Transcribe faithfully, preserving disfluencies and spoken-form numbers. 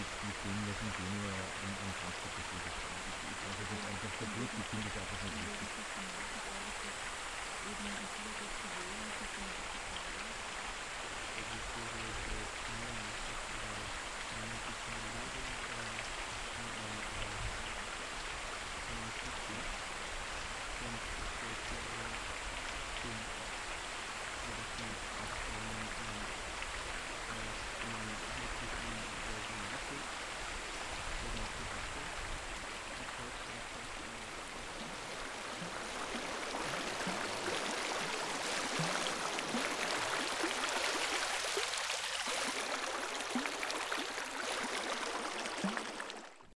mit, mit dem, was in Genua an, an Frankfurt passiert ist. Ich, ich weiß es jetzt einfach so gut, ich finde es einfach nicht Ja, richtig. das ist genau das alles, was eben in Budapest gewesen ist, das sind wirklich Eigentlich so, so